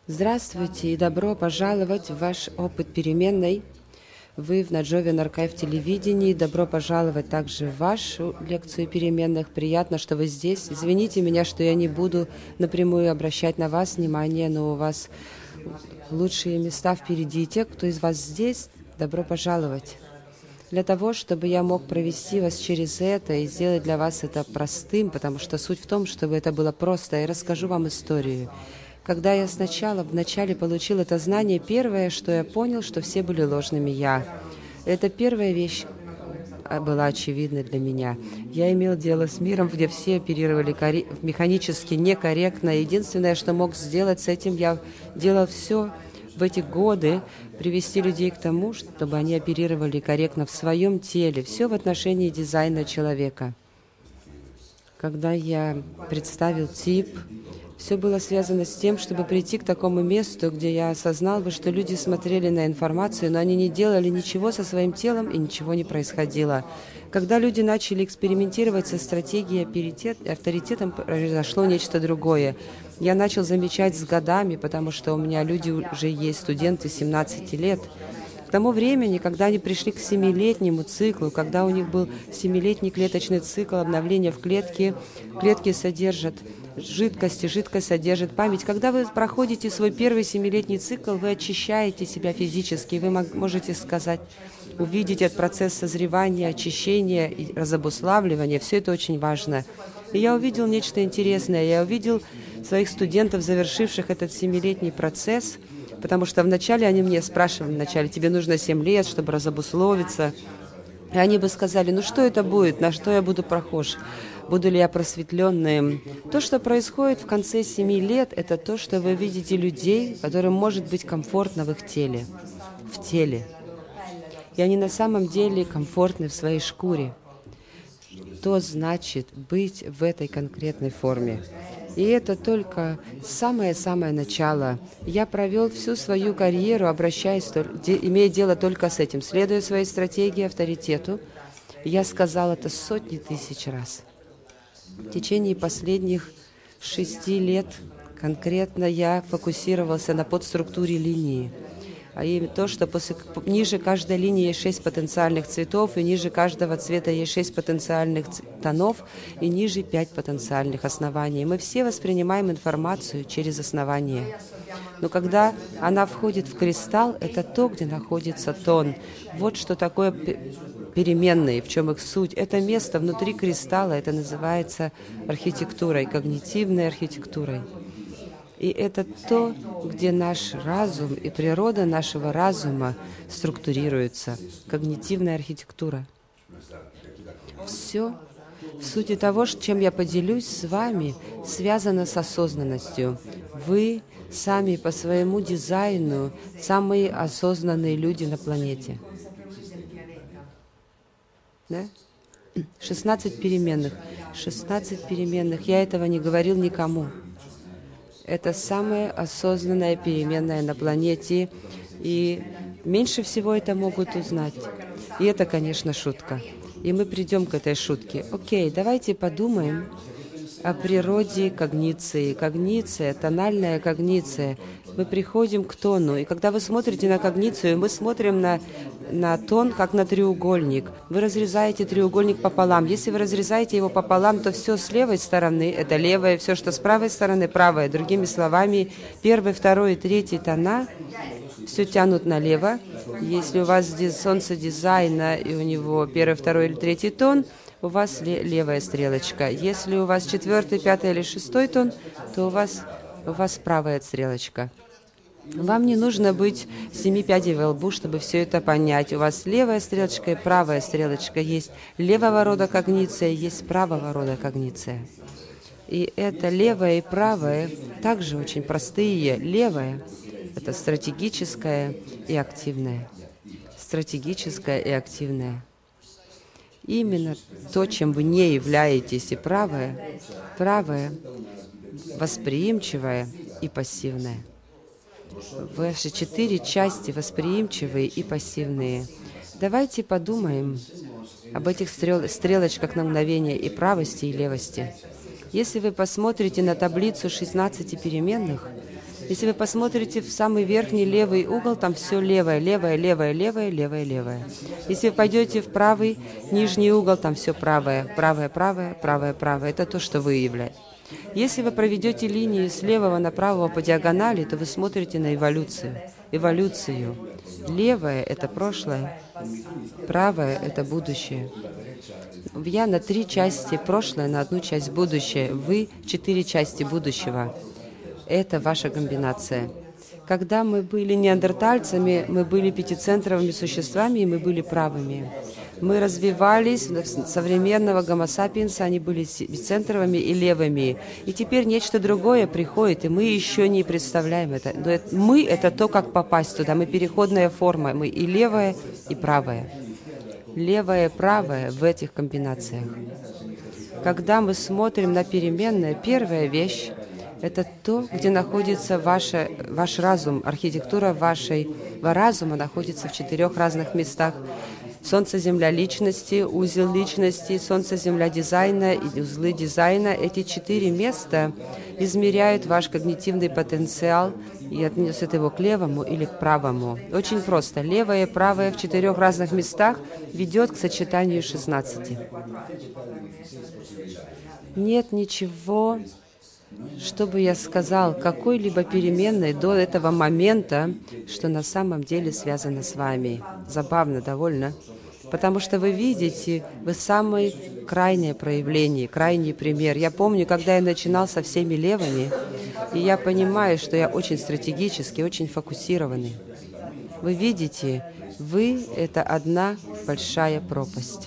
Здравствуйте и добро пожаловать в ваш опыт переменной. Вы в Наджове Аркайв телевидении. Добро пожаловать также в вашу лекцию переменных. Приятно, что вы здесь. Извините меня, что я не буду напрямую обращать на вас внимание, но у вас лучшие места впереди. Те, кто из вас здесь, добро пожаловать. Для того, чтобы я мог провести вас через это и сделать для вас это простым, потому что суть в том, чтобы это было просто, я расскажу вам историю. Когда я вначале получил это знание, первое, что я понял, что все были ложными «я». Это первая вещь была очевидна для меня. Я имел дело с миром, где все оперировали механически некорректно. Единственное, что мог сделать с этим, я делал все в эти годы, привести людей к тому, чтобы они оперировали корректно в своем теле, все в отношении дизайна человека. Когда я представил тип, все было связано с тем, чтобы прийти к такому месту, где я осознал бы, что люди смотрели на информацию, но они не делали ничего со своим телом, и ничего не происходило. Когда люди начали экспериментировать со стратегией авторитетом, произошло нечто другое. Я начал замечать с годами, потому что у меня люди уже есть, студенты 17 лет. К тому времени, когда они пришли к 7-летнему циклу, когда у них был 7-летний клеточный цикл обновления в клетке, клетки содержат жидкости, жидкость содержит память. Когда вы проходите свой первый 7-летний цикл, вы очищаете себя физически, вы можете сказать, увидеть этот процесс созревания, очищения и разобуславливания. Все это очень важно. И я увидел нечто интересное. Я увидел своих студентов, завершивших этот 7-летний процесс, потому что вначале они мне спрашивали, вначале, тебе нужно 7 лет, чтобы разобусловиться. И они бы сказали, ну что это будет, на что я буду похож? Буду ли я просветленным? То, что происходит в конце 7 лет, это то, что вы видите людей, которым может быть комфортно в их теле. В теле. И они на самом деле комфортны в своей шкуре. Что значит быть в этой конкретной форме? И это только самое-самое начало. Я провел всю свою карьеру, имея дело только с этим, следуя своей стратегии авторитету. Я сказал это сотни тысяч раз. В течение последних 6 лет конкретно я фокусировался на подструктуре линии. А именно то, что ниже каждой линии есть 6 потенциальных цветов, и ниже каждого цвета есть 6 потенциальных тонов, и ниже 5 потенциальных оснований. Мы все воспринимаем информацию через основание. Но когда она входит в кристалл, это то, где находится тон. Вот что такое переменные, в чем их суть. Это место внутри кристалла, это называется архитектурой, когнитивной архитектурой. И это то, где наш разум и природа нашего разума структурируются. Когнитивная архитектура. Все в сути того, чем я поделюсь с вами, связано с осознанностью. Вы сами по своему дизайну самые осознанные люди на планете. Да? 16 переменных. 16 переменных. Я этого не говорил никому. Это самая осознанная переменная на планете, и меньше всего это могут узнать. И это, конечно, шутка. И мы придем к этой шутке. Окей, давайте подумаем о природе когниции. Когниция, тональная когниция. Мы приходим к тону. И когда вы смотрите на когницию, мы смотрим на тон, как на треугольник. Вы разрезаете треугольник пополам. Если вы разрезаете его пополам, то все с левой стороны – это левое, все, что с правой стороны – правое. Другими словами, первый, второй и третий тона все тянут налево. Если у вас здесь солнце дизайна, и у него первый, второй или третий тон – у вас левая стрелочка. Если у вас 4, 5 или 6 тон, то у вас правая стрелочка. Вам не нужно быть 7 пядей во лбу, чтобы все это понять. У вас левая стрелочка и правая стрелочка. Есть левого рода когниция, есть правого рода когниция. И это левое и правое также очень простые. Левое – это стратегическое и активное. Стратегическое и активное. Именно то, чем вы не являетесь, и правое восприимчивое и пассивное. Ваши 4 части восприимчивые и пассивные. Давайте подумаем об этих стрелочках на мгновение и правости, и левости. Если вы посмотрите на таблицу 16 переменных, Если вы посмотрите в самый верхний левый угол, там все левое, левое, левое, левое, левое, левое. Если вы пойдете в правый нижний угол, там все правое, правое, правое, правое, правое. Это то, что вы являетесь. Если вы проведете линию с левого направо по диагонали, то вы смотрите на эволюцию. Эволюцию. Левое — это прошлое, правое — это будущее. Я на 3 части прошлое, на 1 часть будущее. Вы 4 части будущего. Это ваша комбинация. Когда мы были неандертальцами, мы были пятицентровыми существами, и мы были правыми. Мы развивались, современного гомо сапиенса, они были бицентровыми и левыми. И теперь нечто другое приходит, и мы еще не представляем это. Но мы — это то, как попасть туда. Мы переходная форма, мы и левое, и правое. Левое, правое в этих комбинациях. Когда мы смотрим на переменные, первая вещь — это то, где находится ваш разум. Архитектура вашего разума находится в 4 разных местах. Солнце, Земля личности, узел личности, Солнце, Земля дизайна и узлы дизайна. Эти 4 места измеряют ваш когнитивный потенциал и относят его к левому или к правому. Очень просто. Левое и правое в 4 разных местах ведет к сочетанию 16. Нет ничего, чтобы я сказал, какой-либо переменной до этого момента, что на самом деле связано с вами. Забавно довольно. Потому что вы видите, вы самое крайнее проявление, крайний пример. Я помню, когда я начинал со всеми левыми, и я понимаю, что я очень стратегически, очень фокусированный. Вы видите, вы — это одна большая пропасть.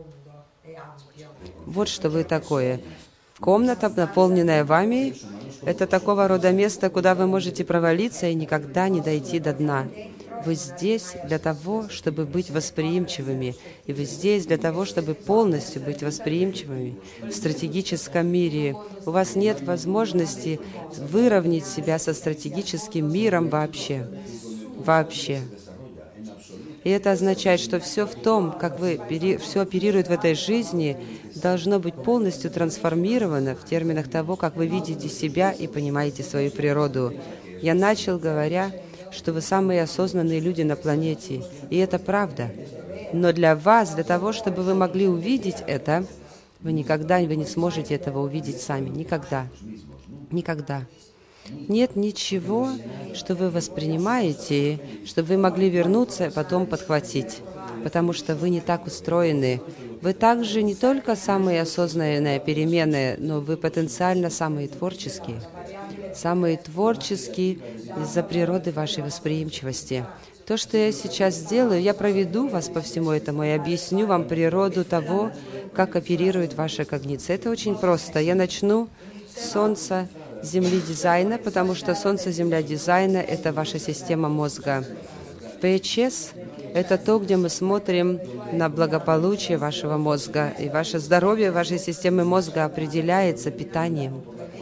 Вот что вы такое. Комната, наполненная вами, это такого рода место, куда вы можете провалиться и никогда не дойти до дна. Вы здесь для того, чтобы быть восприимчивыми, и вы здесь для того, чтобы полностью быть восприимчивыми в стратегическом мире. У вас нет возможности выровнять себя со стратегическим миром вообще. Вообще. И это означает, что все в том, как вы все оперирует в этой жизни, должно быть полностью трансформировано в терминах того, как вы видите себя и понимаете свою природу. Я начал, говоря, что вы самые осознанные люди на планете, и это правда. Но для вас, для того, чтобы вы могли увидеть это, вы не сможете этого увидеть сами. Никогда. Никогда. Нет ничего, что вы воспринимаете, чтобы вы могли вернуться и потом подхватить, потому что вы не так устроены. Вы также не только самые осознанные переменные, но вы потенциально самые творческие. Самые творческие из-за природы вашей восприимчивости. То, что я сейчас сделаю, я проведу вас по всему этому и объясню вам природу того, как оперирует ваша когниция. Это очень просто. Я начну с Солнца, Земли дизайна, потому что Солнце, Земля дизайна — это ваша система мозга. ПЧС — это то, где мы смотрим на благополучие вашего мозга. И ваше здоровье вашей системы мозга определяется питанием.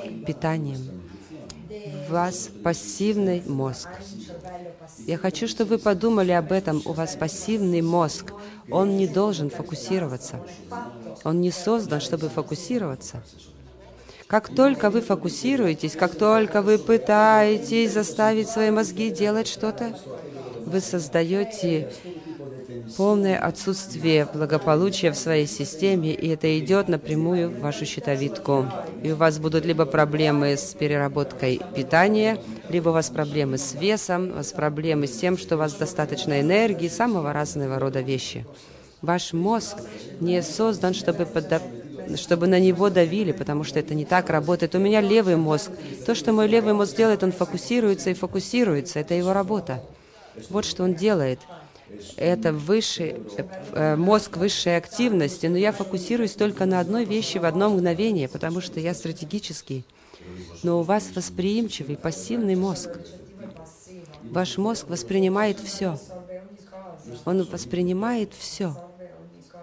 У вас пассивный мозг. Я хочу, чтобы вы подумали об этом. У вас пассивный мозг. Он не должен фокусироваться. Он не создан, чтобы фокусироваться. Как только вы фокусируетесь, как только вы пытаетесь заставить свои мозги делать что-то, вы создаете полное отсутствие благополучия в своей системе, и это идет напрямую в вашу щитовидку. И у вас будут либо проблемы с переработкой питания, либо у вас проблемы с весом, у вас проблемы с тем, что у вас достаточно энергии, самого разного рода вещи. Ваш мозг не создан, чтобы на него давили, потому что это не так работает. У меня левый мозг. То, что мой левый мозг делает, он фокусируется и фокусируется. Это его работа. Вот что он делает. Это мозг высшей активности, но я фокусируюсь только на одной вещи в одно мгновение, потому что я стратегический. Но у вас восприимчивый, пассивный мозг. Ваш мозг воспринимает все. Он воспринимает все.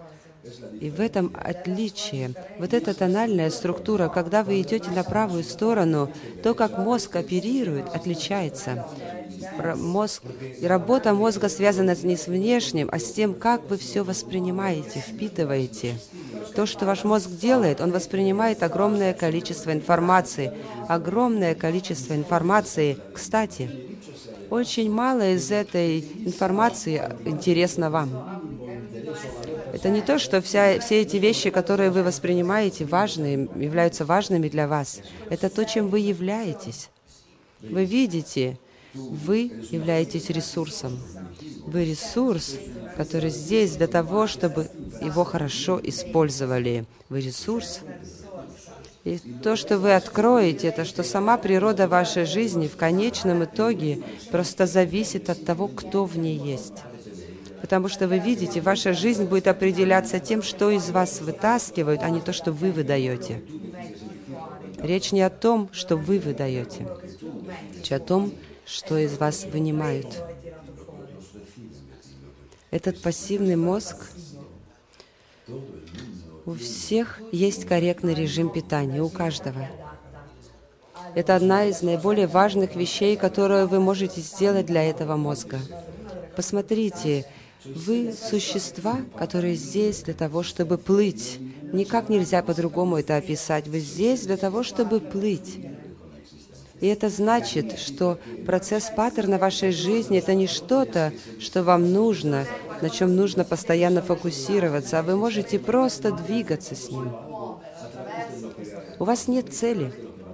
И в этом отличие. Вот эта тональная структура, когда вы идете на правую сторону, то, как мозг оперирует, отличается. И работа мозга связана не с внешним, а с тем, как вы все воспринимаете, впитываете. То, что ваш мозг делает, он воспринимает огромное количество информации. Огромное количество информации. Кстати, очень мало из этой информации интересно вам. Это не то, что все эти вещи, которые вы воспринимаете, важные, являются важными для вас. Это то, чем вы являетесь. Вы видите, вы являетесь ресурсом. Вы ресурс, который здесь для того, чтобы его хорошо использовали. Вы ресурс. И то, что вы откроете, это что сама природа вашей жизни в конечном итоге просто зависит от того, кто в ней есть. Потому что вы видите, ваша жизнь будет определяться тем, что из вас вытаскивают, а не то, что вы выдаете. Речь не о том, что вы выдаете, речь о том, что из вас вынимают. Этот пассивный мозг, у всех есть корректный режим питания, у каждого. Это одна из наиболее важных вещей, которую вы можете сделать для этого мозга. Посмотрите, вы существа, которые здесь для того, чтобы плыть. Никак нельзя по-другому это описать. Вы здесь для того, чтобы плыть. И это значит, что процесс паттерна вашей жизни — это не что-то, что вам нужно, на чем нужно постоянно фокусироваться, а вы можете просто двигаться с ним. У вас нет цели.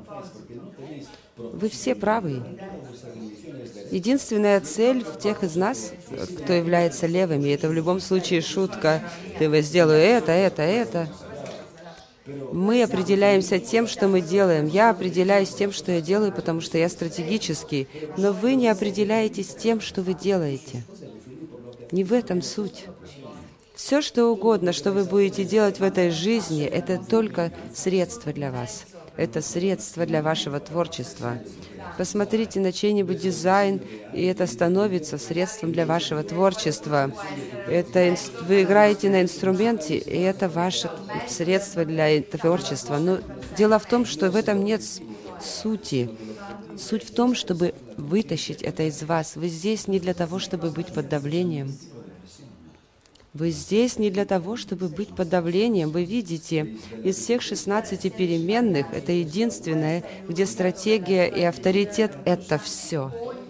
Вы все правы. Единственная цель в тех из нас, кто является левыми, это в любом случае шутка. Ты сделаю это. Мы определяемся тем, что мы делаем. Я определяюсь тем, что я делаю, потому что я стратегический. Но вы не определяетесь тем, что вы делаете. Не в этом суть. Все, что угодно, что вы будете делать в этой жизни, это только средство для вас. Это средство для вашего творчества. Посмотрите на чей-нибудь дизайн, и это становится средством для вашего творчества. Вы играете на инструменте, и это ваше средство для творчества. Но дело в том, что в этом нет сути. Суть в том, чтобы вытащить это из вас. Вы здесь не для того, чтобы быть под давлением. Вы здесь не для того, чтобы быть под давлением. Вы видите, из всех 16 переменных, это единственное, где стратегия и авторитет — это все.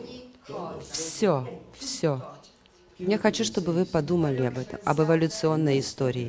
Все. Я хочу, чтобы вы подумали об этом, об эволюционной истории.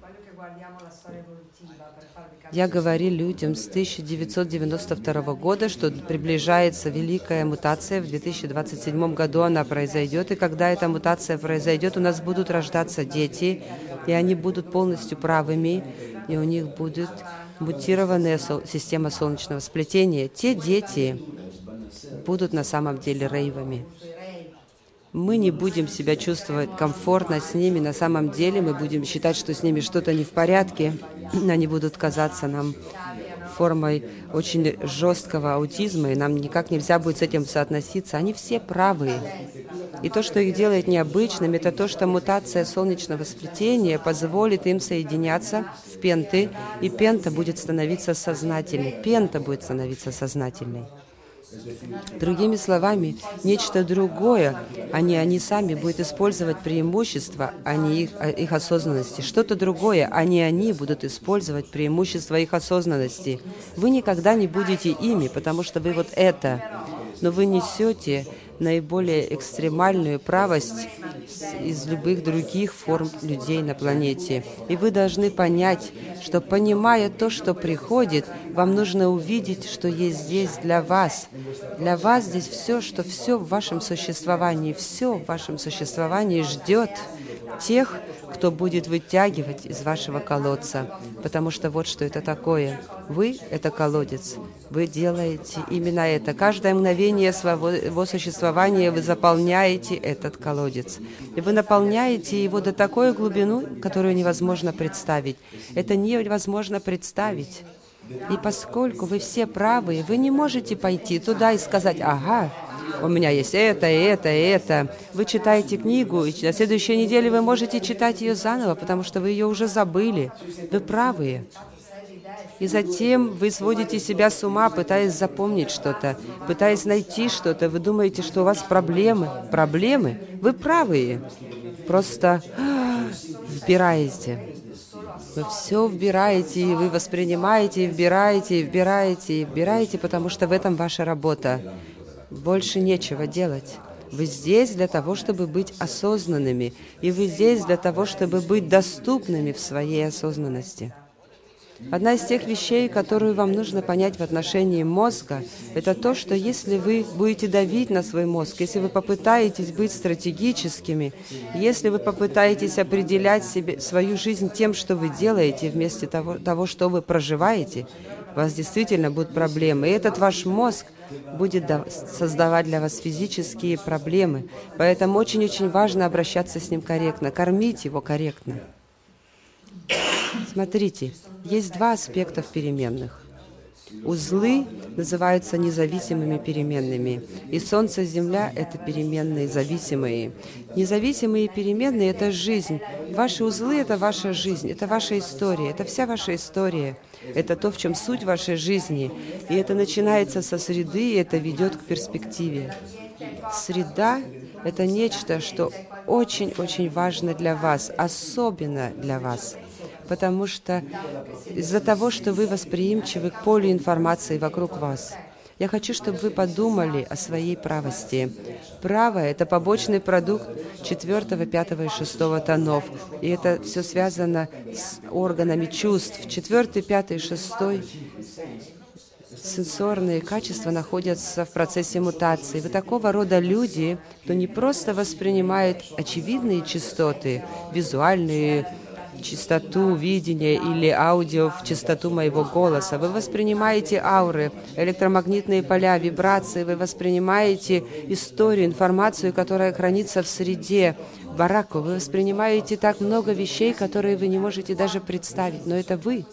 Я говорю людям с 1992 года, что приближается великая мутация. В 2027 году она произойдет. И когда эта мутация произойдет, у нас будут рождаться дети, и они будут полностью правыми, и у них будет мутированная система солнечного сплетения. Те дети будут на самом деле рейвами. Мы не будем себя чувствовать комфортно с ними. На самом деле мы будем считать, что с ними что-то не в порядке. Они будут казаться нам формой очень жесткого аутизма, и нам никак нельзя будет с этим соотноситься. Они все правые. И то, что их делает необычными, это то, что мутация солнечного сплетения позволит им соединяться в пенты, и пента будет становиться сознательной. Пента будет становиться сознательной. Другими словами, нечто другое, они сами будут использовать преимущества, а не их осознанности. Что-то другое, а не они будут использовать преимущества их осознанности. Вы никогда не будете ими, потому что вы вот это. Но вы несете наиболее экстремальную правость из любых других форм людей на планете. И вы должны понять, что, понимая то, что приходит, вам нужно увидеть, что есть здесь для вас. Для вас здесь все в вашем существовании, все в вашем существовании ждет тех, кто будет вытягивать из вашего колодца. Потому что вот что это такое. Вы — это колодец. Вы делаете именно это. Каждое мгновение своего существования вы заполняете этот колодец. И вы наполняете его до такой глубины, которую невозможно представить. Это невозможно представить. И поскольку вы все правы, вы не можете пойти туда и сказать: «Ага, у меня есть это, и это, и это. Вы читаете книгу, и на следующей неделе вы можете читать ее заново, потому что вы ее уже забыли. Вы правые. И затем вы сводите себя с ума, пытаясь запомнить что-то, пытаясь найти что-то. Вы думаете, что у вас проблемы. Проблемы? Вы правые. Просто вбираете. Вы все вбираете, и вы воспринимаете, и вбираете, и вбираете, и вбираете, потому что в этом ваша работа. Больше нечего делать. Вы здесь для того, чтобы быть осознанными, и вы здесь для того, чтобы быть доступными в своей осознанности. Одна из тех вещей, которую вам нужно понять в отношении мозга, это то, что если вы будете давить на свой мозг, если вы попытаетесь быть стратегическими, если вы попытаетесь определять себе свою жизнь тем, что вы делаете, вместо того, что вы проживаете, у вас действительно будут проблемы. И этот ваш мозг будет создавать для вас физические проблемы. Поэтому очень-очень важно обращаться с ним корректно, кормить его корректно. Смотрите, есть два аспекта в переменных. Узлы называются независимыми переменными, и Солнце, Земля — это переменные зависимые. Независимые переменные — это жизнь. Ваши узлы — это ваша жизнь, это ваша история, это вся ваша история. Это то, в чем суть вашей жизни. И это начинается со среды, и это ведет к перспективе. Среда — это нечто, что очень-очень важно для вас, особенно для вас. Потому что из-за того, что вы восприимчивы к полю информации вокруг вас, я хочу, чтобы вы подумали о своей правости. Правое — это побочный продукт 4, 5 и 6 тонов. И это все связано с органами чувств. 4, 5 и 6 сенсорные качества находятся в процессе мутации. Вы такого рода люди, кто не просто воспринимает очевидные частоты, визуальные, частоту видения или аудио в частоту моего голоса. Вы воспринимаете ауры, электромагнитные поля, вибрации, вы воспринимаете историю, информацию, которая хранится в среде, бараку. Вы воспринимаете так много вещей, которые вы не можете даже представить, но это вы.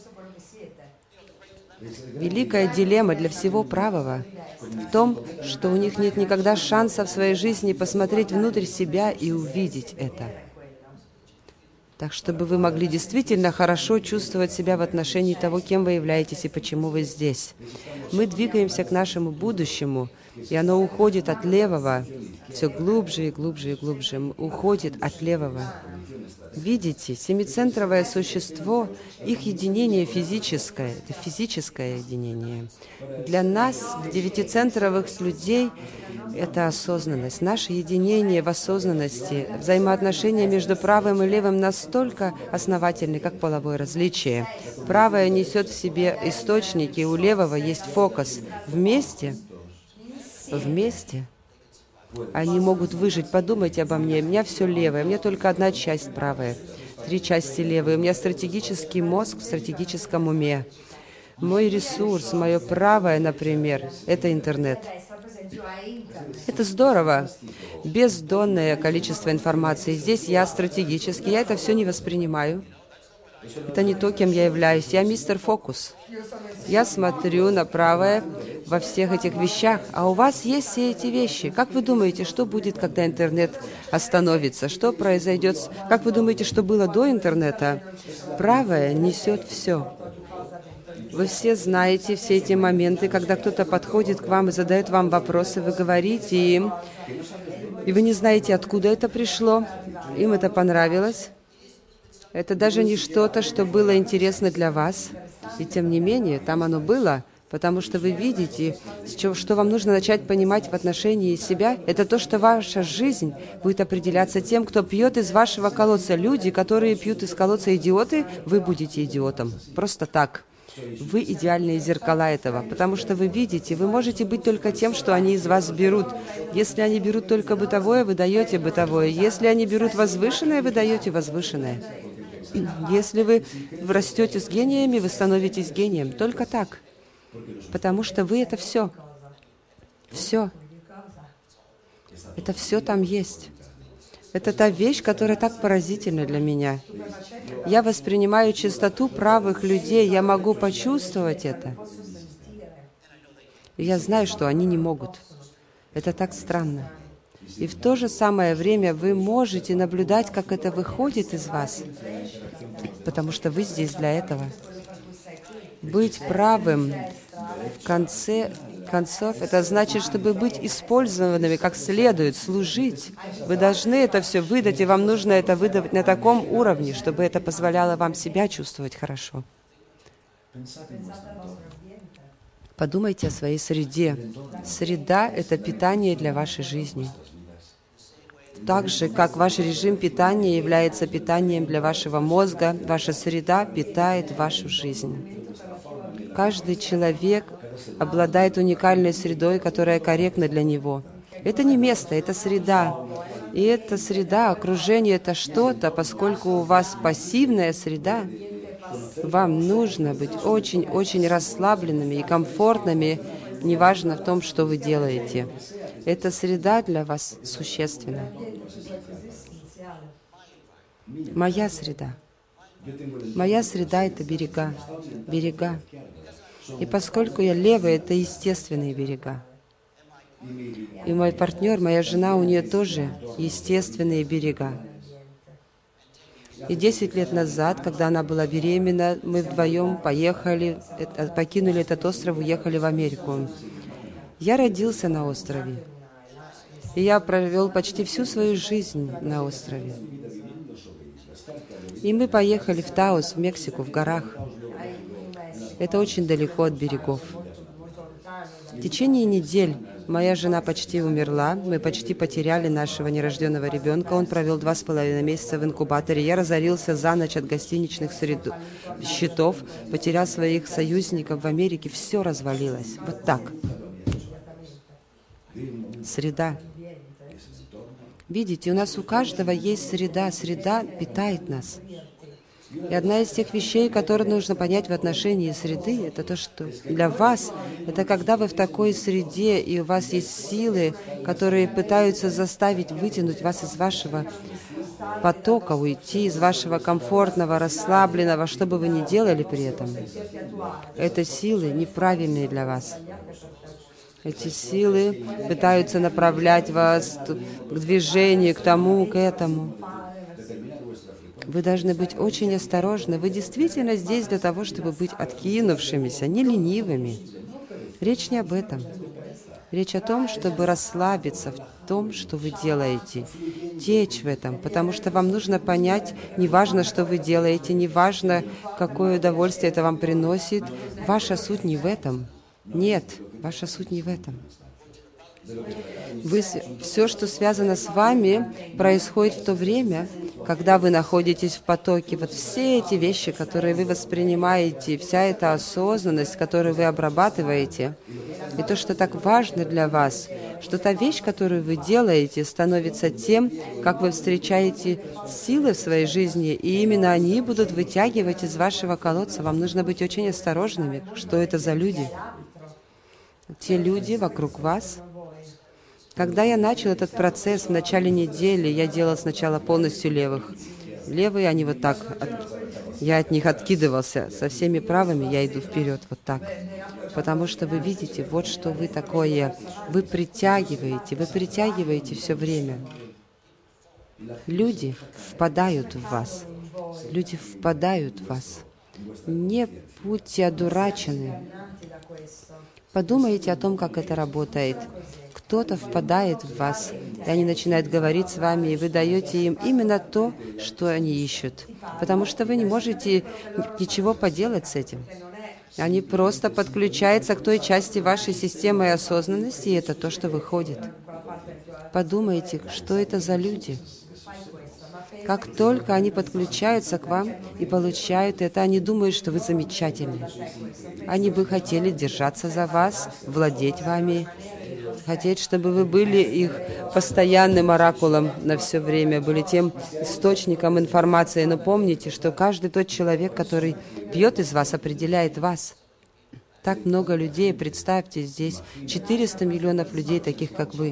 Великая дилемма для всего правого в том, что у них нет никогда шанса в своей жизни посмотреть внутрь себя и увидеть это. Так, чтобы вы могли действительно хорошо чувствовать себя в отношении того, кем вы являетесь и почему вы здесь. Мы двигаемся к нашему будущему, и оно уходит от левого, все глубже и глубже и глубже, уходит от левого. Видите, семицентровое существо, их единение физическое, это физическое единение. Для нас, для девятицентровых людей, это осознанность. Наше единение в осознанности, взаимоотношения между правым и левым настолько основательны, как половое различие. Правое несет в себе источники, у левого есть фокус. Вместе они могут выжить. Подумайте обо мне. У меня все левое, у меня только одна часть правая, 3 части левые. У меня стратегический мозг в стратегическом уме. Мой ресурс, мое правое, например, это интернет. Это здорово. Бездонное количество информации. Здесь я стратегически, я это все не воспринимаю. Это не то, кем я являюсь. Я мистер Фокус. Я смотрю на правое во всех этих вещах, а у вас есть все эти вещи. Как вы думаете, что будет, когда интернет остановится? Что произойдет? Как вы думаете, что было до интернета? Правое несет все. Вы все знаете все эти моменты, когда кто-то подходит к вам и задает вам вопросы, вы говорите им, и вы не знаете, откуда это пришло, им это понравилось. Это даже не что-то, что было интересно для вас, и тем не менее, там оно было, потому что вы видите, что вам нужно начать понимать в отношении себя, это то, что ваша жизнь будет определяться тем, кто пьет из вашего колодца. Люди, которые пьют из колодца идиоты, вы будете идиотом. Просто так. Вы идеальные зеркала этого, потому что вы видите, вы можете быть только тем, что они из вас берут. Если они берут только бытовое, вы даете бытовое. Если они берут возвышенное, вы даете возвышенное. Если вы растете с гениями, вы становитесь гением. Только так. Потому что вы — это все. Все. Это все там есть. Это та вещь, которая так поразительна для меня. Я воспринимаю чистоту правых людей, я могу почувствовать это. И я знаю, что они не могут. Это так странно. И в то же самое время вы можете наблюдать, как это выходит из вас, потому что вы здесь для этого. Быть правым в конце концов, это значит, чтобы быть использованными как следует, служить. Вы должны это все выдать, и вам нужно это выдавать на таком уровне, чтобы это позволяло вам себя чувствовать хорошо. Подумайте о своей среде. Среда — это питание для вашей жизни. Так же, как ваш режим питания является питанием для вашего мозга, ваша среда питает вашу жизнь. Каждый человек обладает уникальной средой, которая корректна для него. Это не место, это среда. И эта среда, окружение — это что-то, поскольку у вас пассивная среда, вам нужно быть очень-очень расслабленными и комфортными, неважно в том, что вы делаете. Эта среда для вас существенна. Моя среда. Моя среда — это берега. Берега. И поскольку я левая, это естественные берега. И мой партнер, моя жена, у нее тоже естественные берега. И 10 лет назад, когда она была беременна, мы вдвоем покинули этот остров, уехали в Америку. Я родился на острове. И я провел почти всю свою жизнь на острове. И мы поехали в Таос, в Мексику, в горах. Это очень далеко от берегов. В течение недель моя жена почти умерла, мы почти потеряли нашего нерожденного ребенка, он провел 2,5 месяца в инкубаторе, я разорился за ночь от гостиничных счетов, потерял своих союзников в Америке, все развалилось. Вот так. Среда. Видите, у нас у каждого есть среда, среда питает нас. И одна из тех вещей, которые нужно понять в отношении среды, это то, что для вас, это когда вы в такой среде, и у вас есть силы, которые пытаются заставить вытянуть вас из вашего потока, уйти из вашего комфортного, расслабленного, что бы вы ни делали при этом. Это силы неправильные для вас. Эти силы пытаются направлять вас к движению, к тому, к этому. Вы должны быть очень осторожны. Вы действительно здесь для того, чтобы быть откинувшимися, не ленивыми. Речь не об этом. Речь о том, чтобы расслабиться в том, что вы делаете, течь в этом, потому что вам нужно понять, неважно, что вы делаете, неважно, какое удовольствие это вам приносит, ваша суть не в этом. Нет, ваша суть не в этом. Все, что связано с вами, происходит в то время, когда вы находитесь в потоке. Вот все эти вещи, которые вы воспринимаете, вся эта осознанность, которую вы обрабатываете, и то, что так важно для вас, что та вещь, которую вы делаете, становится тем, как вы встречаете силы в своей жизни, и именно они будут вытягивать из вашего колодца. Вам нужно быть очень осторожными, что это за люди. Те люди вокруг вас. Когда я начал этот процесс в начале недели, я делал сначала полностью левых. Левые, они вот так, я от них откидывался. Со всеми правыми я иду вперед, вот так. Потому что вы видите, вот что вы такое. Вы притягиваете все время. Люди впадают в вас. Люди впадают в вас. Не будьте одурачены. Подумайте о том, как это работает. Кто-то впадает в вас, и они начинают говорить с вами, и вы даете им именно то, что они ищут. Потому что вы не можете ничего поделать с этим. Они просто подключаются к той части вашей системы осознанности, и это то, что выходит. Подумайте, что это за люди. Как только они подключаются к вам и получают это, они думают, что вы замечательны. Они бы хотели держаться за вас, владеть вами, хотеть, чтобы вы были их постоянным оракулом на все время, были тем источником информации. Но помните, что каждый тот человек, который пьет из вас, определяет вас. Так много людей, представьте, здесь 400 миллионов людей, таких как вы.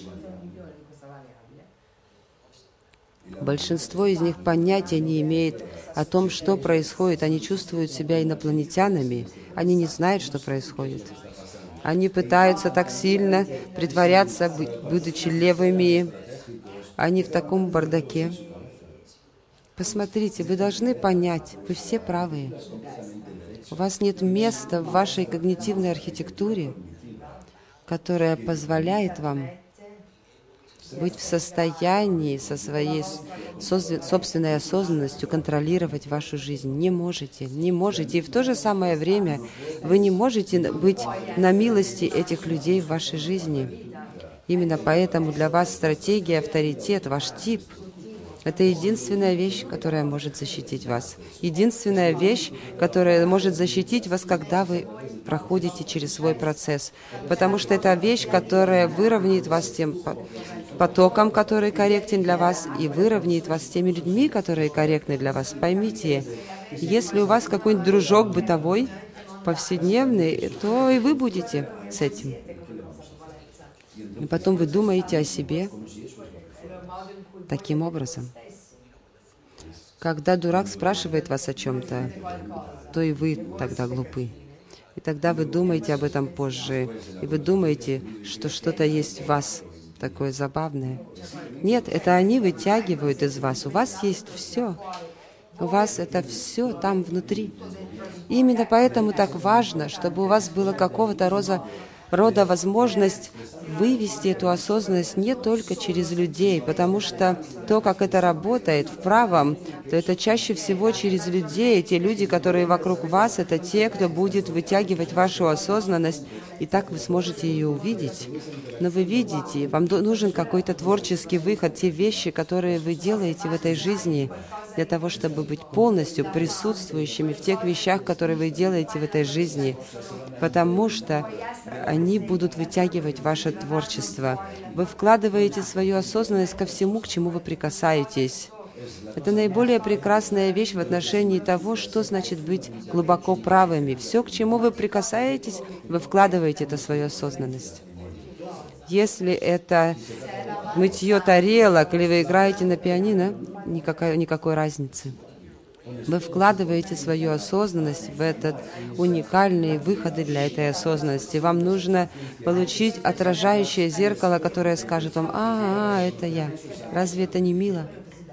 Большинство из них понятия не имеет о том, что происходит. Они чувствуют себя инопланетянами, они не знают, что происходит. Они пытаются так сильно притворяться, будучи левыми. Они в таком бардаке. Посмотрите, вы должны понять, вы все правые. У вас нет места в вашей когнитивной архитектуре, которая позволяет вам быть в состоянии со своей собственной осознанностью контролировать вашу жизнь. Не можете, не можете. И в то же самое время вы не можете быть на милости этих людей в вашей жизни. Именно поэтому для вас стратегия, авторитет, ваш тип — это единственная вещь, которая может защитить вас. Единственная вещь, которая может защитить вас, когда вы проходите через свой процесс. Потому что это вещь, которая выровняет вас с тем потоком, который корректен для вас, и выровняет вас с теми людьми, которые корректны для вас. Поймите, если у вас какой-нибудь дружок бытовой, повседневный, то и вы будете с этим. И потом вы думаете о себе таким образом. Когда дурак спрашивает вас о чем-то, то и вы тогда глупы. И тогда вы думаете об этом позже, и вы думаете, что что-то есть в вас такое забавное. Нет, это они вытягивают из вас. У вас есть все. У вас это все там внутри. И именно поэтому так важно, чтобы у вас было какого-то рода возможность вывести эту осознанность не только через людей, потому что то, как это работает в правом, то это чаще всего через людей. Те люди, которые вокруг вас, это те, кто будет вытягивать вашу осознанность, и так вы сможете ее увидеть. Но вы видите, вам нужен какой-то творческий выход, те вещи, которые вы делаете в этой жизни, для того, чтобы быть полностью присутствующими в тех вещах, которые вы делаете в этой жизни, потому что они будут вытягивать ваше творчество. Вы вкладываете свою осознанность ко всему, к чему вы прикасаетесь. Это наиболее прекрасная вещь в отношении того, что значит быть глубоко правыми. Все, к чему вы прикасаетесь, вы вкладываете это свою осознанность. Если это мытье тарелок или вы играете на пианино, никакой разницы. Вы вкладываете свою осознанность в этот уникальные выходы для этой осознанности. Вам нужно получить отражающее зеркало, которое скажет вам: это я. Разве это не мило?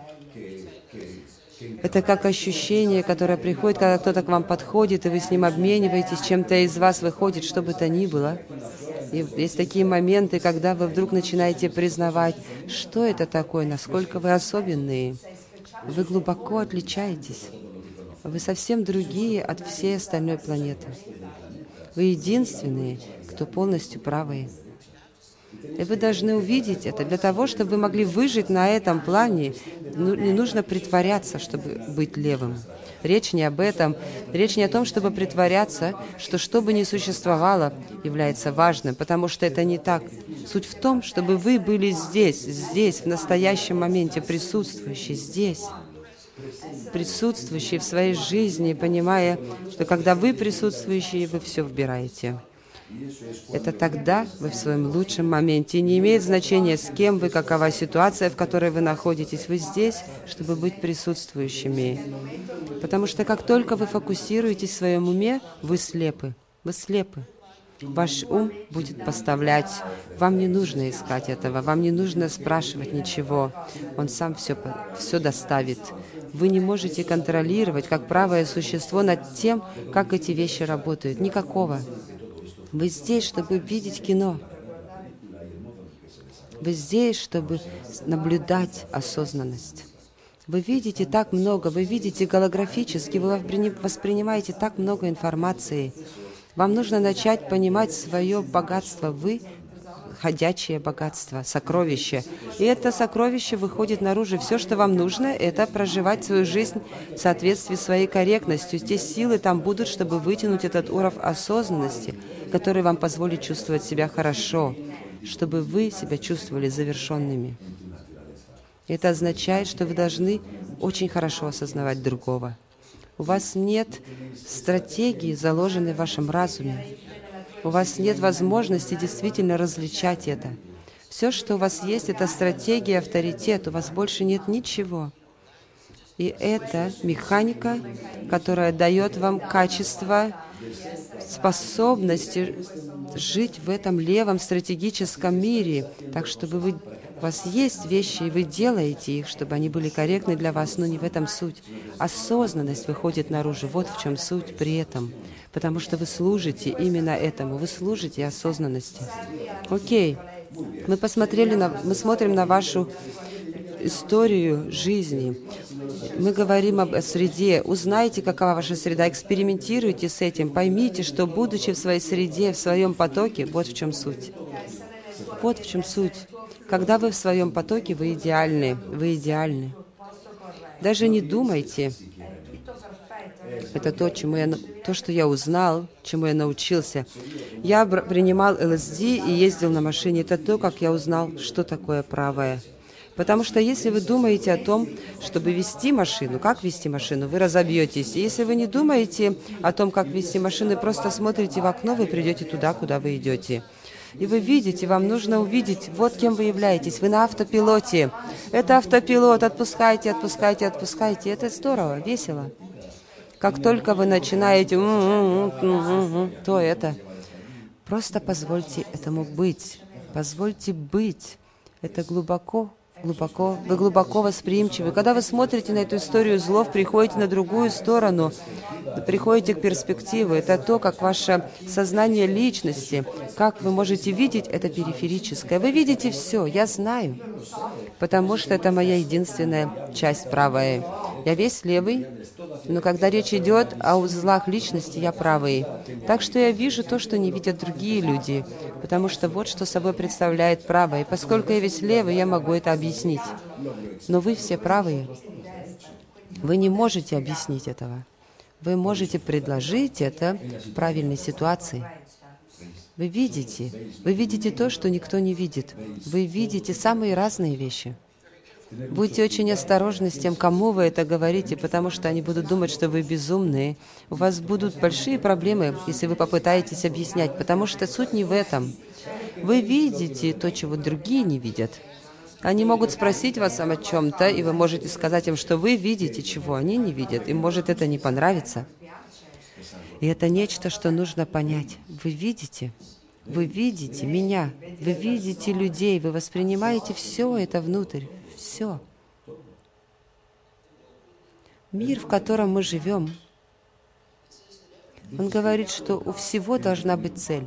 Это как ощущение, которое приходит, когда кто-то к вам подходит, и вы с ним обмениваетесь, чем-то из вас выходит, что бы то ни было. И есть такие моменты, когда вы вдруг начинаете признавать, что это такое, насколько вы особенные. Вы глубоко отличаетесь. Вы совсем другие от всей остальной планеты. Вы единственные, кто полностью правые. И вы должны увидеть это. Для того, чтобы вы могли выжить на этом плане, не нужно притворяться, чтобы быть левым. Речь не об этом. Речь не о том, чтобы притворяться, что бы ни существовало, является важным, потому что это не так. Суть в том, чтобы вы были здесь, в настоящем моменте, присутствующие здесь, присутствующие в своей жизни, понимая, что когда вы присутствующие, вы все вбираете. Это тогда вы в своем лучшем моменте. И не имеет значения, с кем вы, какова ситуация, в которой вы находитесь. Вы здесь, чтобы быть присутствующими. Потому что как только вы фокусируетесь в своем уме, вы слепы. Вы слепы. Ваш ум будет поставлять. Вам не нужно искать этого, вам не нужно спрашивать ничего. Он сам все доставит. Вы не можете контролировать, как правое существо, над тем, как эти вещи работают. Никакого. Вы здесь, чтобы видеть кино. Вы здесь, чтобы наблюдать осознанность. Вы видите так много, вы видите голографически, вы воспринимаете так много информации. Вам нужно начать понимать свое богатство. Вы — ходячее богатство, сокровище. И это сокровище выходит наружу. Все, что вам нужно, это проживать свою жизнь в соответствии с своей корректностью. Те силы там будут, чтобы вытянуть этот уровень осознанности, который вам позволит чувствовать себя хорошо, чтобы вы себя чувствовали завершенными. Это означает, что вы должны очень хорошо осознавать другого. У вас нет стратегии, заложенной в вашем разуме. У вас нет возможности действительно различать это. Все, что у вас есть, это стратегия, авторитет. У вас больше нет ничего. И это механика, которая дает вам качество способности жить в этом левом стратегическом мире, так чтобы у вас есть вещи, и вы делаете их, чтобы они были корректны для вас, но не в этом суть. Осознанность выходит наружу, вот в чем суть при этом, потому что вы служите именно этому, вы служите осознанности. Окей, мы смотрим на вашу историю жизни. Мы говорим об среде. Узнайте, какова ваша среда, экспериментируйте с этим, поймите, что, будучи в своей среде, в своем потоке, вот в чем суть. Вот в чем суть. Когда вы в своем потоке, вы идеальны. Вы идеальны. Даже не думайте. Это то, что я узнал, чему я научился. Я принимал ЛСД и ездил на машине. Это то, как я узнал, что такое правое. Потому что если вы думаете о том, чтобы вести машину, как вести машину, вы разобьетесь. И если вы не думаете о том, как вести машину, просто смотрите в окно, вы придете туда, куда вы идете. И вы видите, вам нужно увидеть, вот кем вы являетесь. Вы на автопилоте. Это автопилот. Отпускайте, отпускайте, отпускайте. Это здорово, весело. Как только вы начинаете, то это. Просто позвольте этому быть. Позвольте быть. Это глубоко. Вы глубоко восприимчивы. Когда вы смотрите на эту историю злов, приходите на другую сторону, приходите к перспективе. Это то, как ваше сознание личности, как вы можете видеть это периферическое. Вы видите все, я знаю, потому что это моя единственная часть правая. Я весь левый, но когда речь идет о узлах личности, я правый. Так что я вижу то, что не видят другие люди, потому что вот что собой представляет правое. И поскольку я весь левый, я могу это объяснить. Но вы все правые. Вы не можете объяснить этого. Вы можете предложить это в правильной ситуации. Вы видите то, что никто не видит. Вы видите самые разные вещи. Будьте очень осторожны с тем, кому вы это говорите, потому что они будут думать, что вы безумные. У вас будут большие проблемы, если вы попытаетесь объяснять, потому что суть не в этом. Вы видите то, чего другие не видят. Они могут спросить вас о чем-то, и вы можете сказать им, что вы видите, чего они не видят. Им может это не понравиться. И это нечто, что нужно понять. Вы видите меня, вы видите людей, вы воспринимаете все это внутрь. Все. Мир, в котором мы живем, он говорит, что у всего должна быть цель.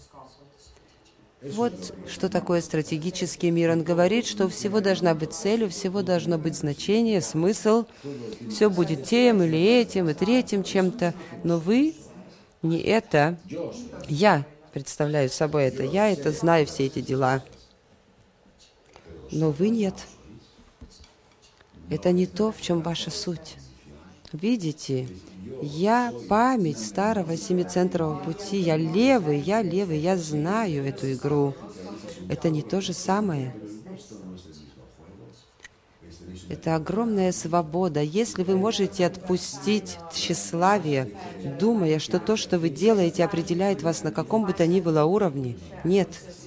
Вот что такое стратегический мир. Он говорит, что у всего должна быть цель, у всего должно быть значение, смысл. Все будет тем или этим, и третьим чем-то. Но вы не это. Я представляю собой это. Я это знаю, все эти дела. Но вы нет. Это не то, в чем ваша суть. Видите, я память старого семицентрового пути, я левый, я знаю эту игру. Это не то же самое. Это огромная свобода. Если вы можете отпустить тщеславие, думая, что то, что вы делаете, определяет вас на каком бы то ни было уровне, нет.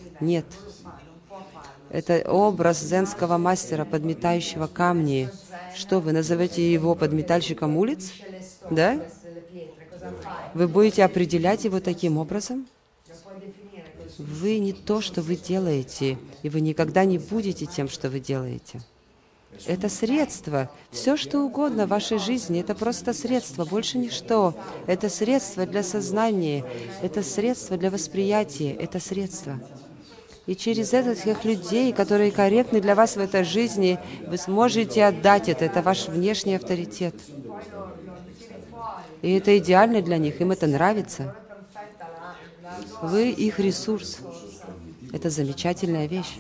Это образ дзенского мастера, подметающего камни. Что, вы назовете его подметальщиком улиц? Да? Вы будете определять его таким образом? Вы не то, что вы делаете, и вы никогда не будете тем, что вы делаете. Это средство. Все, что угодно в вашей жизни, это просто средство, больше ничто. Это средство для сознания, это средство для восприятия, это средство. И через этих людей, которые корректны для вас в этой жизни, вы сможете отдать это. Это ваш внешний авторитет. И это идеально для них, им это нравится. Вы их ресурс. Это замечательная вещь.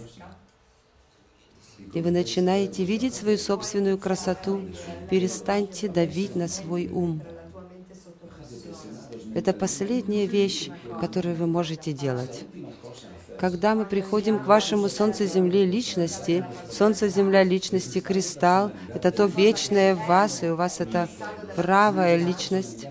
И вы начинаете видеть свою собственную красоту. Перестаньте давить на свой ум. Это последняя вещь, которую вы можете делать. Когда мы приходим к вашему Солнце-Земле личности, Солнце-Земля личности, кристалл, это то вечное в вас, и у вас это правая личность.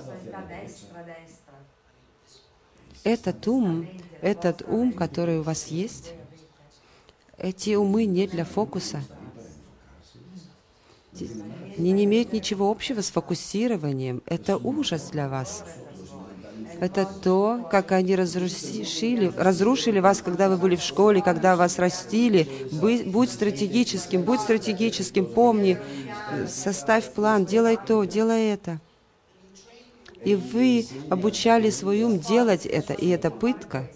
Этот ум, который у вас есть, эти умы не для фокуса. они не имеют ничего общего с фокусированием. Это ужас для вас. Это то, как они разрушили вас, когда вы были в школе, когда вас растили. Будь стратегическим, помни, составь план, делай то, делай это. И вы обучали свой ум делать это, и это пытка.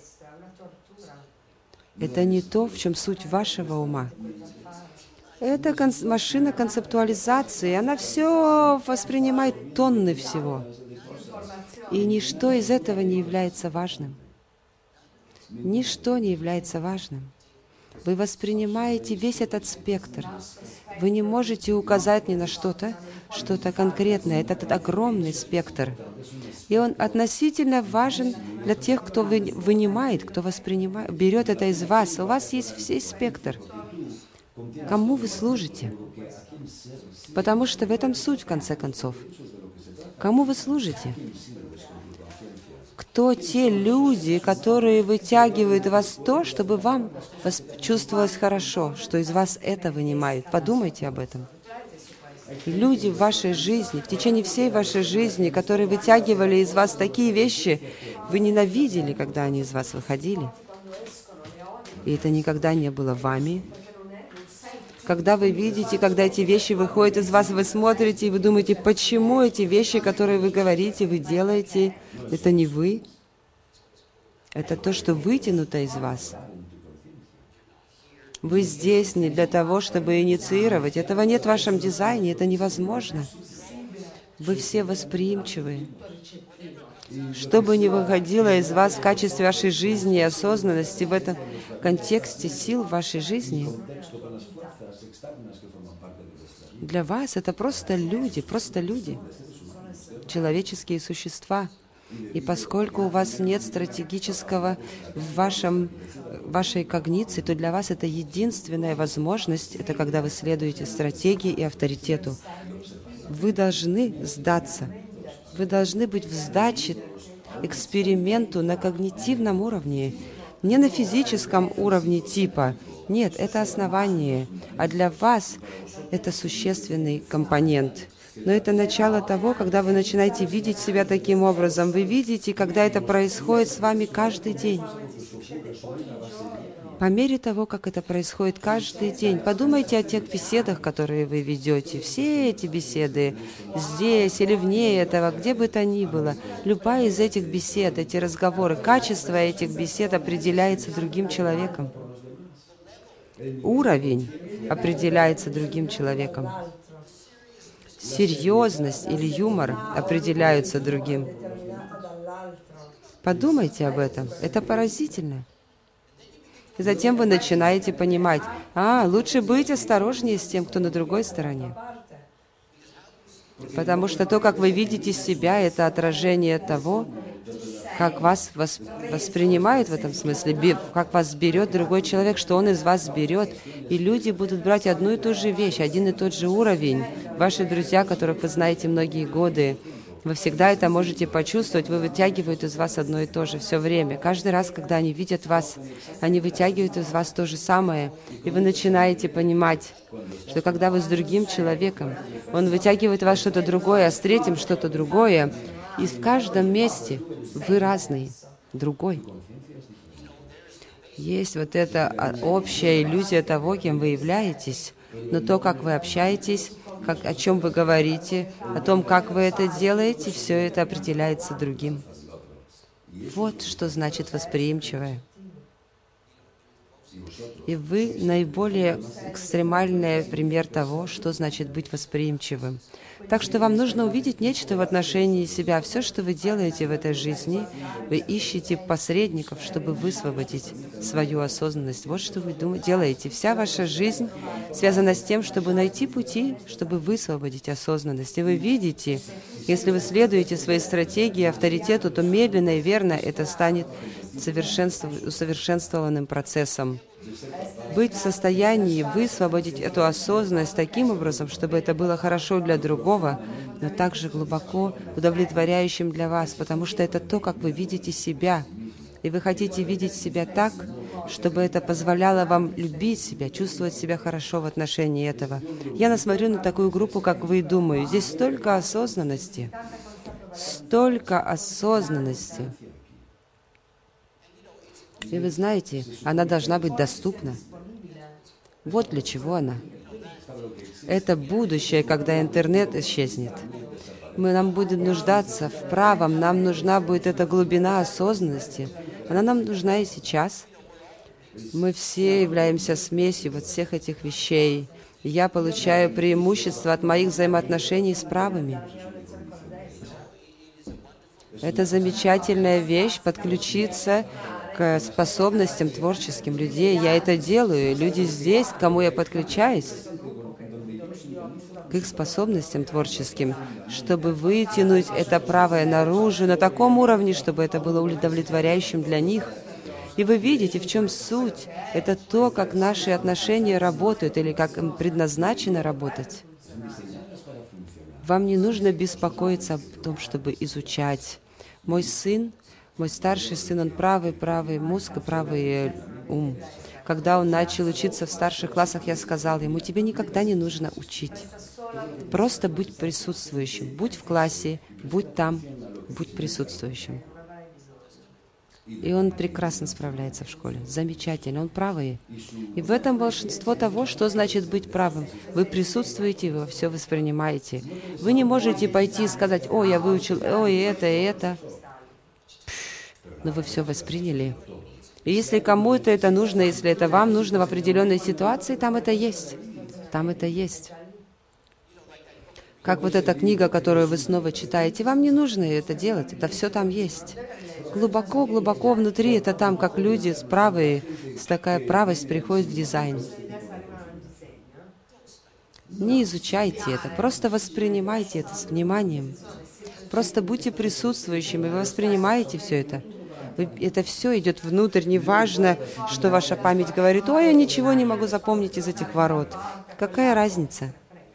Это не то, в чем суть вашего ума. Это машина концептуализации, она все воспринимает тонны всего. И ничто из этого не является важным. Ничто не является важным. Вы воспринимаете весь этот спектр. Вы не можете указать ни на что-то конкретное. Это огромный спектр. И он относительно важен для тех, кто вынимает, кто воспринимает, берет это из вас. У вас есть весь спектр. Кому вы служите? Потому что в этом суть, в конце концов. Кому вы служите? Кто те люди, которые вытягивают вас то, чтобы вам чувствовалось хорошо, что из вас это вынимают? Подумайте об этом. Люди в вашей жизни, в течение всей вашей жизни, которые вытягивали из вас такие вещи, вы ненавидели, когда они из вас выходили. И это никогда не было вами. Когда вы видите, когда эти вещи выходят из вас, вы смотрите и вы думаете, почему эти вещи, которые вы говорите, вы делаете, это не вы. Это то, что вытянуто из вас. Вы здесь не для того, чтобы инициировать. Этого нет в вашем дизайне, это невозможно. Вы все восприимчивые. Что бы ни выходило из вас в качестве вашей жизни и осознанности в этом контексте сил вашей жизни, для вас это просто люди, человеческие существа. И поскольку у вас нет стратегического в вашей когниции, то для вас это единственная возможность, это когда вы следуете стратегии и авторитету. Вы должны сдаться. Вы должны быть в сдаче эксперименту на когнитивном уровне, не на физическом уровне типа. Нет, это основание, а для вас это существенный компонент. Но это начало того, когда вы начинаете видеть себя таким образом. Вы видите, когда это происходит с вами каждый день. По мере того, как это происходит каждый день, подумайте о тех беседах, которые вы ведете. Все эти беседы, здесь или вне этого, где бы то ни было, любая из этих бесед, эти разговоры, качество этих бесед определяется другим человеком. Уровень определяется другим человеком. Серьезность или юмор определяются другим. Подумайте об этом. Это поразительно. И затем вы начинаете понимать, лучше быть осторожнее с тем, кто на другой стороне. Потому что то, как вы видите себя, это отражение того, как вас воспринимают в этом смысле, как вас берет другой человек, что он из вас берет. И люди будут брать одну и ту же вещь, один и тот же уровень. Ваши друзья, которых вы знаете многие годы, вы всегда это можете почувствовать, вы вытягивают из вас одно и то же все время. Каждый раз, когда они видят вас, они вытягивают из вас то же самое. И вы начинаете понимать, что когда вы с другим человеком, он вытягивает в вас что-то другое, а с третьим что-то другое. И в каждом месте вы разные, другой. Есть вот эта общая иллюзия того, кем вы являетесь, но то, как вы общаетесь, о чем вы говорите, о том, как вы это делаете, все это определяется другим. Вот что значит восприимчивое. И вы наиболее экстремальный пример того, что значит быть восприимчивым. Так что вам нужно увидеть нечто в отношении себя. Все, что вы делаете в этой жизни, вы ищете посредников, чтобы высвободить свою осознанность. Вот что вы делаете. Вся ваша жизнь связана с тем, чтобы найти пути, чтобы высвободить осознанность. И вы видите, если вы следуете своей стратегии, авторитету, то медленно и верно это станет усовершенствованным процессом. Быть в состоянии высвободить эту осознанность таким образом, чтобы это было хорошо для другого, но также глубоко удовлетворяющим для вас, потому что это то, как вы видите себя. И вы хотите видеть себя так, чтобы это позволяло вам любить себя, чувствовать себя хорошо в отношении этого. Я насмотрю на такую группу, как вы, и думаю, здесь столько осознанности, столько осознанности. И вы знаете, она должна быть доступна. Вот для чего она. Это будущее, когда интернет исчезнет. Нам будет нуждаться в правом, нам нужна будет эта глубина осознанности. Она нам нужна и сейчас. Мы все являемся смесью вот всех этих вещей. Я получаю преимущество от моих взаимоотношений с правыми. Это замечательная вещь — подключиться к способностям творческим людей. Я это делаю. Люди здесь, к кому я подключаюсь, к их способностям творческим, чтобы вытянуть это правое наружу на таком уровне, чтобы это было удовлетворяющим для них. И вы видите, в чем суть. Это то, как наши отношения работают или как им предназначено работать. Вам не нужно беспокоиться о том, чтобы изучать. Мой сын, мой старший сын, он правый мозг и правый ум. Когда он начал учиться в старших классах, я сказал ему: тебе никогда не нужно учить. Просто будь присутствующим. Будь в классе, будь там, будь присутствующим. И он прекрасно справляется в школе. Замечательно. Он правый. И в этом волшебство того, что значит быть правым. Вы присутствуете, вы все воспринимаете. Вы не можете пойти и сказать: о, я выучил, о, и это. Но вы все восприняли. И если кому-то это нужно, если это вам нужно в определенной ситуации, там это есть. Там это есть. Как вот эта книга, которую вы снова читаете, вам не нужно это делать, это все там есть. Глубоко внутри это там, как люди правые, такая правость приходит в дизайн. Не изучайте это, просто воспринимайте это с вниманием. Просто будьте присутствующими, вы воспринимаете все это. Это все идет внутрь, неважно, что ваша память говорит: ой, я ничего не могу запомнить из этих ворот. Какая разница?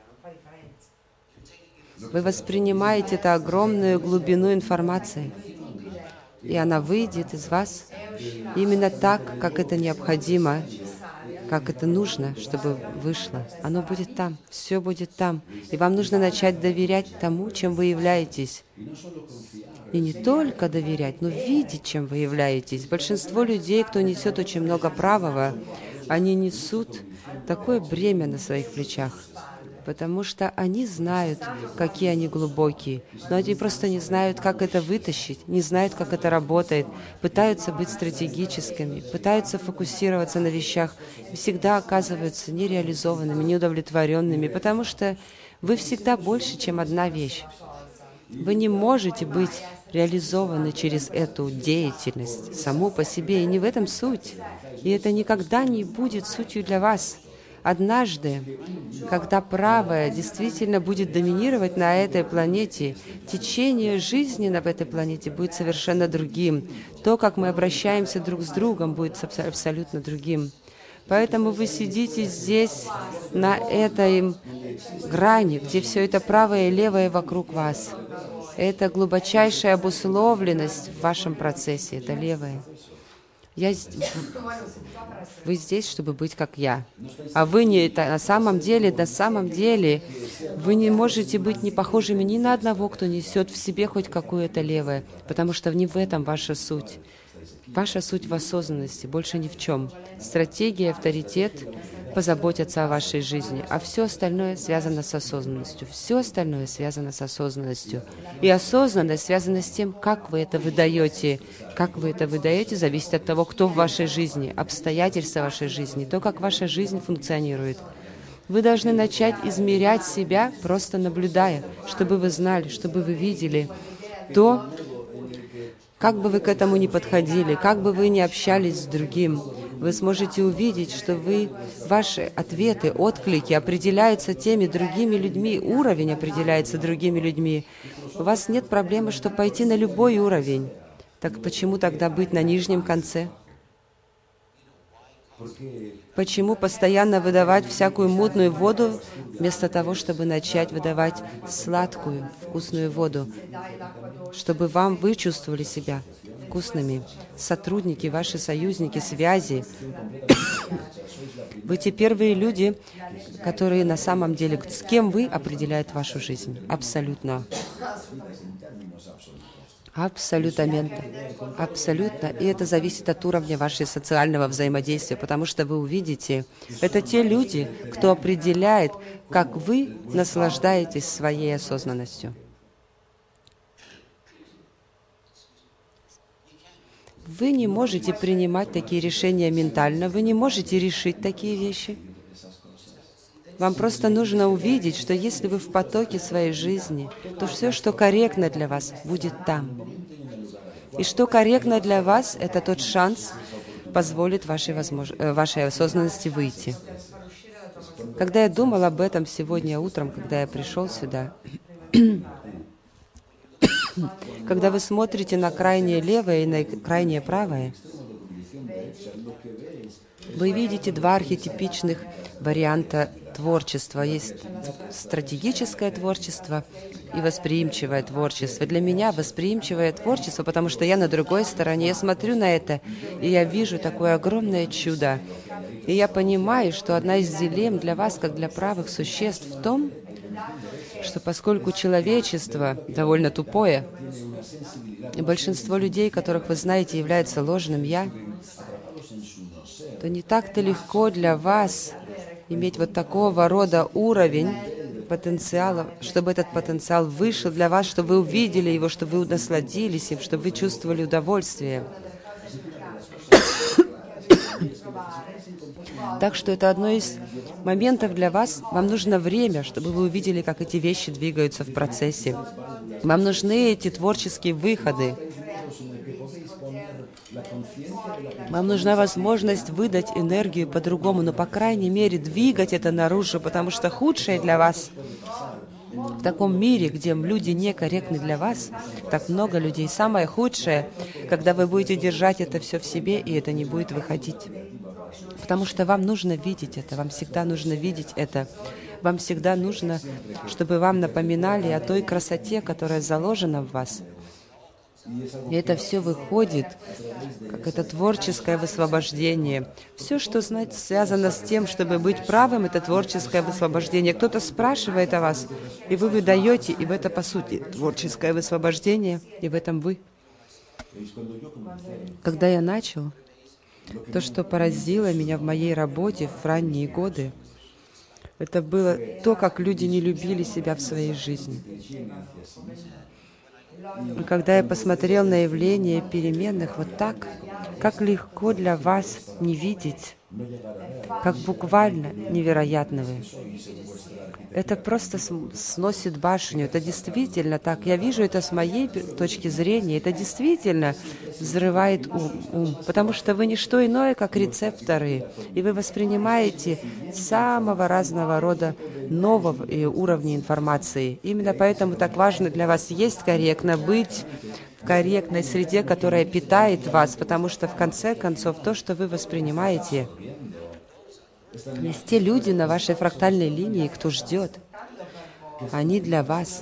Вы воспринимаете эту огромную глубину информации, и она выйдет из вас именно так, как это необходимо, как это нужно, чтобы вышло. Оно будет там, все будет там. И вам нужно начать доверять тому, чем вы являетесь. И не только доверять, но видеть, чем вы являетесь. Большинство людей, кто несет очень много правого, они несут такое бремя на своих плечах, потому что они знают, какие они глубокие, но они просто не знают, как это вытащить, не знают, как это работает, пытаются быть стратегическими, пытаются фокусироваться на вещах, и всегда оказываются нереализованными, неудовлетворенными, потому что вы всегда больше, чем одна вещь. Вы не можете быть реализованы через эту деятельность саму по себе, и не в этом суть. И это никогда не будет сутью для вас. Однажды, когда правое действительно будет доминировать на этой планете, течение жизни на этой планете будет совершенно другим. То, как мы обращаемся друг с другом, будет абсолютно другим. Поэтому вы сидите здесь, на этой грани, где все это правое и левое вокруг вас. Это глубочайшая обусловленность в вашем процессе, это левое. Вы здесь, чтобы быть как я. А вы не на самом деле, вы не можете быть не похожими ни на одного, кто несет в себе хоть какое-то левое, потому что не в этом ваша суть. Ваша суть в осознанности, больше ни в чем. Стратегия, авторитет позаботятся о вашей жизни, а все остальное связано с осознанностью. Все остальное связано с осознанностью. И осознанность связана с тем, как вы это выдаете. Как вы это выдаете, зависит от того, кто в вашей жизни, обстоятельства вашей жизни, то, как ваша жизнь функционирует. Вы должны начать измерять себя, просто наблюдая, чтобы вы знали, чтобы вы видели то, как бы вы к этому ни подходили, как бы вы ни общались с другим, вы сможете увидеть, что ваши ответы, отклики определяются теми другими людьми, уровень определяется другими людьми. У вас нет проблемы, чтобы пойти на любой уровень. Так почему тогда быть на нижнем конце? Почему постоянно выдавать всякую мутную воду, вместо того, чтобы начать выдавать сладкую, вкусную воду, чтобы вы чувствовали себя вкусными. Сотрудники, ваши союзники, связи. Вы те первые люди, которые на самом деле, с кем вы, определяют вашу жизнь. Абсолютно. Абсолютно. Абсолютно. И это зависит от уровня вашего социального взаимодействия, потому что вы увидите, это те люди, кто определяет, как вы наслаждаетесь своей осознанностью. Вы не можете принимать такие решения ментально, вы не можете решить такие вещи. Вам просто нужно увидеть, что если вы в потоке своей жизни, то все, что корректно для вас, будет там. И что корректно для вас, это тот шанс, позволит вашей осознанности выйти. Когда я думал об этом сегодня утром, когда я пришел сюда, когда вы смотрите на крайнее левое и на крайнее правое, вы видите два архетипичных варианта творчества. Есть стратегическое творчество и восприимчивое творчество. Для меня восприимчивое творчество, потому что я на другой стороне, я смотрю на это, и я вижу такое огромное чудо. И я понимаю, что одна из дилемм для вас, как для правых существ, в том, что поскольку человечество довольно тупое, и большинство людей, которых вы знаете, являются ложным «я», то не так-то легко для вас иметь вот такого рода уровень потенциала, чтобы этот потенциал вышел для вас, чтобы вы увидели его, чтобы вы насладились им, чтобы вы чувствовали удовольствие. Так что это одно из моментов для вас. Вам нужно время, чтобы вы увидели, как эти вещи двигаются в процессе. Вам нужны эти творческие выходы. Вам нужна возможность выдать энергию по-другому, но, по крайней мере, двигать это наружу, потому что худшее для вас в таком мире, где люди некорректны для вас, так много людей, самое худшее, когда вы будете держать это все в себе, и это не будет выходить. Потому что вам нужно видеть это, вам всегда нужно видеть это. Вам всегда нужно, чтобы вам напоминали о той красоте, которая заложена в вас. И это все выходит, как это творческое высвобождение. Все, что, знаете, связано с тем, чтобы быть правым, это творческое высвобождение. Кто-то спрашивает о вас, и вы выдаете, и в это, по сути, творческое высвобождение, и в этом вы. Когда я начал, то, что поразило меня в моей работе в ранние годы, это было то, как люди не любили себя в своей жизни. И когда я посмотрел на явление переменных вот так, как легко для вас не видеть, как буквально невероятно вы. Это просто сносит башню. Это действительно так. Я вижу это с моей точки зрения. Это действительно взрывает ум. Потому что вы не что иное, как рецепторы. И вы воспринимаете самого разного рода нового уровня информации. Именно поэтому так важно для вас есть корректно, быть в корректной среде, которая питает вас. Потому что в конце концов то, что вы воспринимаете, есть те люди на вашей фрактальной линии, кто ждет. Они для вас.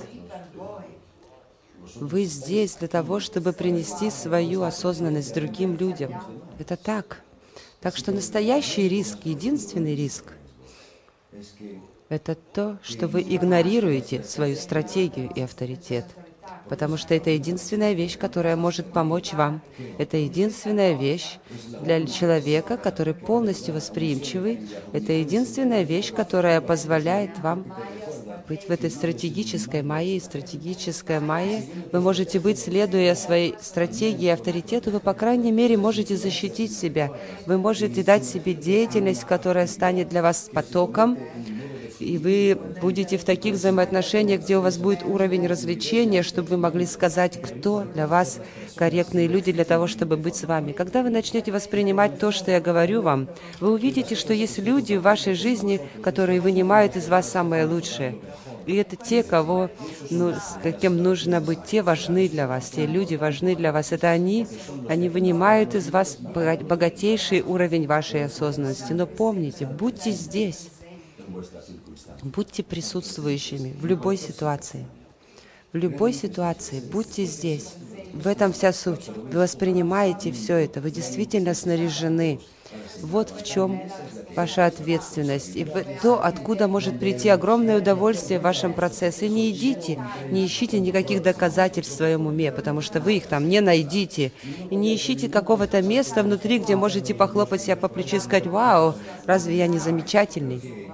Вы здесь для того, чтобы принести свою осознанность другим людям. Это так. Так что настоящий риск, единственный риск, это то, что вы игнорируете свою стратегию и авторитет. Потому что это единственная вещь, которая может помочь вам. Это единственная вещь для человека, который полностью восприимчивый. Это единственная вещь, которая позволяет вам быть в этой стратегической майе. Стратегическая майя. Вы можете быть, следуя своей стратегии и авторитету, вы, по крайней мере, можете защитить себя. Вы можете дать себе деятельность, которая станет для вас потоком, и вы будете в таких взаимоотношениях, где у вас будет уровень развлечения, чтобы вы могли сказать, кто для вас корректные люди для того, чтобы быть с вами. Когда вы начнете воспринимать то, что я говорю вам, вы увидите, что есть люди в вашей жизни, которые вынимают из вас самое лучшее. И это те, кем нужно быть, те важны для вас, те люди важны для вас. Это они вынимают из вас богатейший уровень вашей осознанности. Но помните, будьте здесь. Будьте присутствующими в любой ситуации. В любой ситуации будьте здесь. В этом вся суть. Вы воспринимаете все это, вы действительно снаряжены. Вот в чем ваша ответственность. И то, откуда может прийти огромное удовольствие в вашем процессе. И не идите, не ищите никаких доказательств в своем уме, потому что вы их там не найдите. И не ищите какого-то места внутри, где можете похлопать себя по плечу и сказать: «Вау, разве я не замечательный?»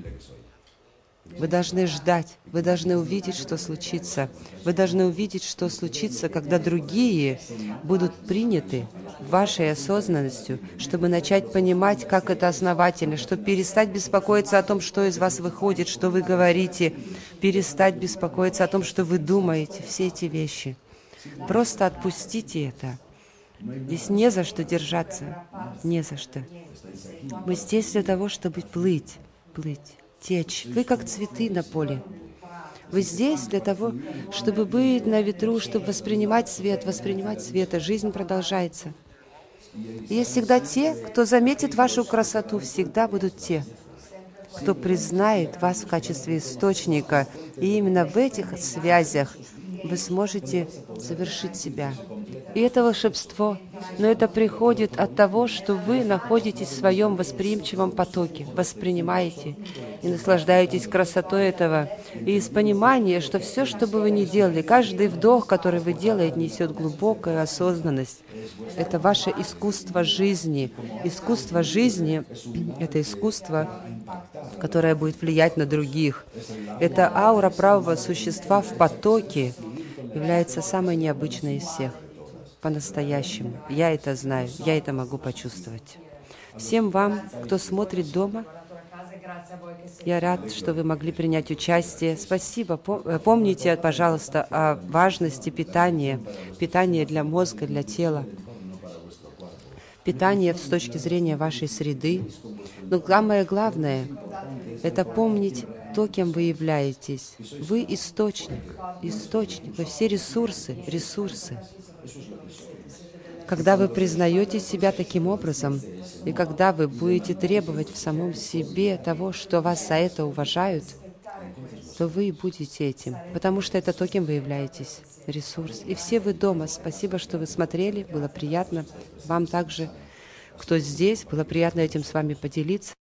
Вы должны ждать, вы должны увидеть, что случится. Вы должны увидеть, что случится, когда другие будут приняты вашей осознанностью, чтобы начать понимать, как это основательно, чтобы перестать беспокоиться о том, что из вас выходит, что вы говорите, перестать беспокоиться о том, что вы думаете, все эти вещи. Просто отпустите это. Здесь не за что держаться, не за что. Мы здесь для того, чтобы плыть, течь. Вы как цветы на поле. Вы здесь для того, чтобы быть на ветру, чтобы воспринимать свет, а жизнь продолжается. И есть всегда те, кто заметит вашу красоту, всегда будут те, кто признает вас в качестве источника. И именно в этих связях вы сможете совершить себя. И это волшебство, но это приходит от того, что вы находитесь в своем восприимчивом потоке, воспринимаете и наслаждаетесь красотой этого. И из понимания, что все, что бы вы ни делали, каждый вдох, который вы делаете, несет глубокую осознанность. Это ваше искусство жизни. Искусство жизни — это искусство, которое будет влиять на других. Это аура правого существа в потоке является самой необычной из всех. По-настоящему. Я это знаю, я это могу почувствовать. Всем вам, кто смотрит дома, я рад, что вы могли принять участие. Спасибо. Помните, пожалуйста, о важности питания для мозга, для тела. Питание с точки зрения вашей среды. Но самое главное — это помнить то, кем вы являетесь. Вы источник, вы все ресурсы. Когда вы признаете себя таким образом, и когда вы будете требовать в самом себе того, что вас за это уважают, то вы будете этим, потому что это то, кем вы являетесь, ресурс. И все вы дома. Спасибо, что вы смотрели, было приятно. Вам также, кто здесь, было приятно этим с вами поделиться.